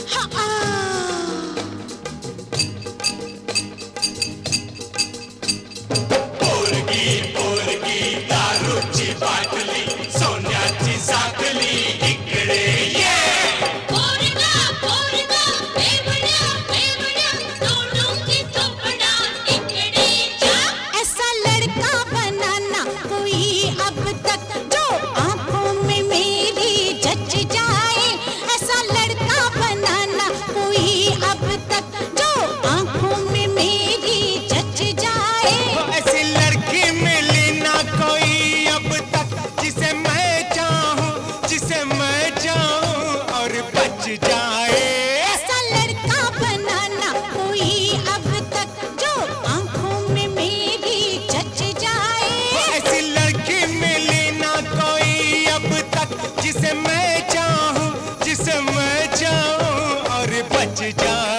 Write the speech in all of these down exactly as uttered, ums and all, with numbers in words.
पोरगी पोरगी दारूची बाटली सोन्याची साखली इकडे ये पोरगा पोरगा बेवड्या बेवड्या तोडूंगी चोपडा इकडे जा ऐसा लड़का बनाना कोई अब तक जो आंखों में मेरी जच जाए। ऐसा लड़का बनाना कोई अब तक जो आंखों में मेरी जच जाए। ऐसी लड़की मिली ना कोई अब तक जिसे मैं चाहूं जिसे मैं चाहूं और बच जाए। ऐसा लड़का बनाना कोई अब तक जो आंखों में मेरी जच जाए। ऐसी लड़की मिली ना कोई अब तक जिसे मैं चाहूं जिसे मैं चाहूं और बच जाए।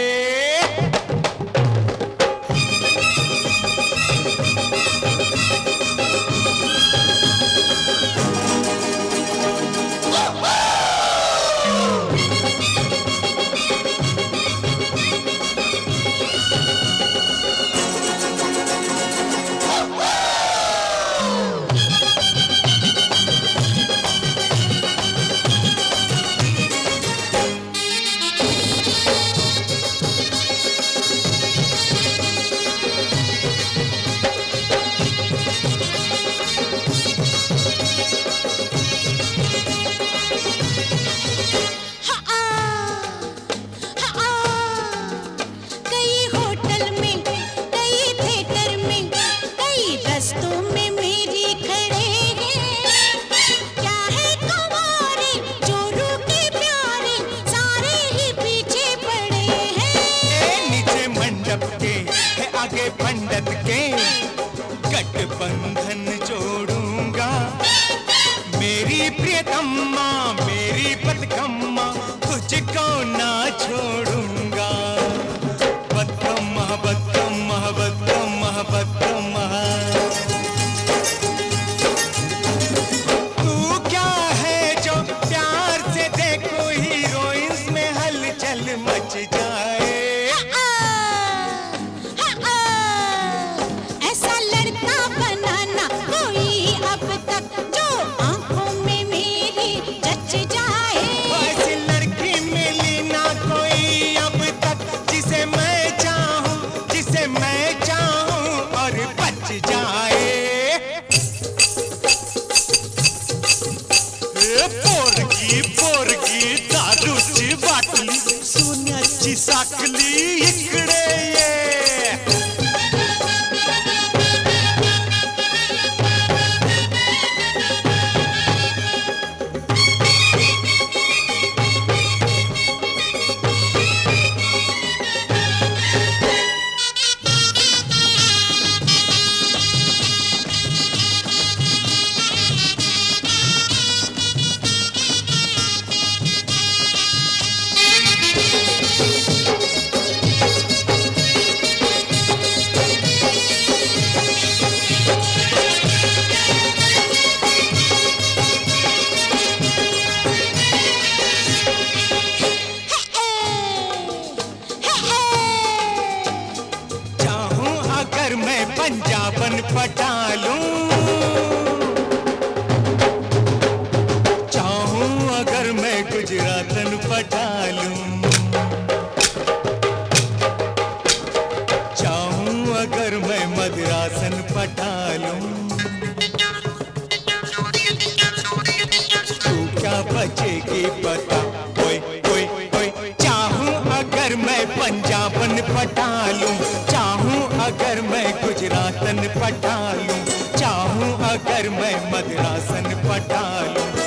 कई होटल में कई थिएटर में कई रस्तों में मेरी खड़े हैं। क्या है कुंवारे जोरू के प्यारे सारे ही पीछे पड़े हैं। नीचे मंडप के है आगे पंडित के गठबंधन जोड़ूंगा। मेरी प्रियतम्मा मेरी बदकम्मा तुझको ना छोड़ूंगा। बदकम्मा बदकम्मा बदकम्मा बदकम्मा तू क्या है जो प्यार से देखो हीरोइंस में हलचल मच जाए। ऐसा लड़का बनाना कोई अब तक जो आंखों में मेरी जच जाए। ऐसी लड़की मिली ना कोई अब तक जिसे मैं चाहूं जिसे मैं चाहूं और बच जाए। ए पोरगी पोरगी दारूची बाटली सोन्याची साखली इकडे ये चाहूं अगर मैं पंजाबन पटा लूं चाहूं अगर मैं गुजरातन पटा लूं चाहूं अगर मैं मद्रासन पटा लूं तू क्या बचेगी पता। ओए ओए ओए चाहूं अगर मैं पंजाबन पटा लूं चाहूं अगर मैं गुजरातन पटा लूं चाहूं अगर मैं मद्रासन पटा लूं